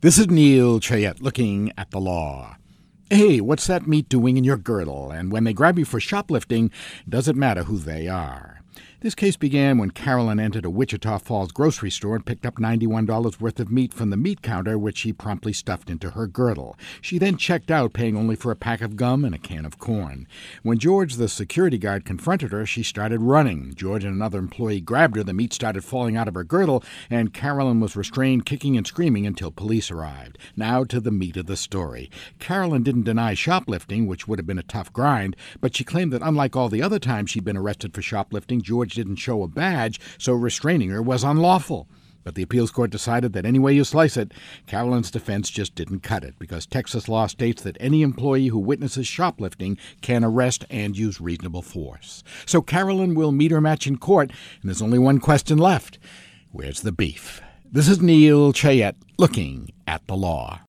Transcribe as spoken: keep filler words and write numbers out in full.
This is Neil Chayette looking at the law. Hey, what's that meat doing in your girdle? And when they grab you for shoplifting, does it matter who they are? This case began when Carolyn entered a Wichita Falls grocery store and picked up ninety-one dollars worth of meat from the meat counter, which she promptly stuffed into her girdle. She then checked out, paying only for a pack of gum and a can of corn. When George, the security guard, confronted her, she started running. George and another employee grabbed her, the meat started falling out of her girdle, and Carolyn was restrained, kicking and screaming until police arrived. Now to the meat of the story. Carolyn didn't deny shoplifting, which would have been a tough grind, but she claimed that unlike all the other times she'd been arrested for shoplifting, George didn't show a badge, so restraining her was unlawful. But the appeals court decided that any way you slice it, Carolyn's defense just didn't cut it, because Texas law states that any employee who witnesses shoplifting can arrest and use reasonable force. So Carolyn will meet her match in court, and there's only one question left. Where's the beef? This is Neil Chayette looking at the law.